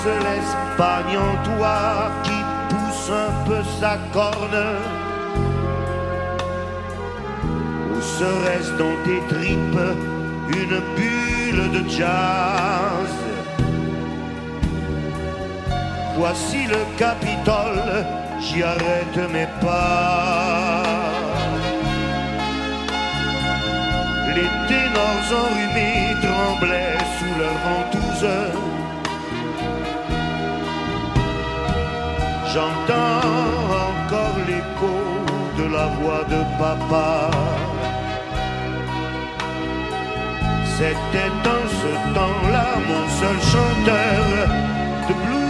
l'Espagne en toi qui pousse un peu sa corne, ou serait-ce dans tes tripes une bulle de jazz? Voici le Capitole, j'y arrête mes pas. Les ténors enrhumés tremblaient sous leur ventouse. J'entends encore l'écho de la voix de papa. C'était dans ce temps-là mon seul chanteur de blues.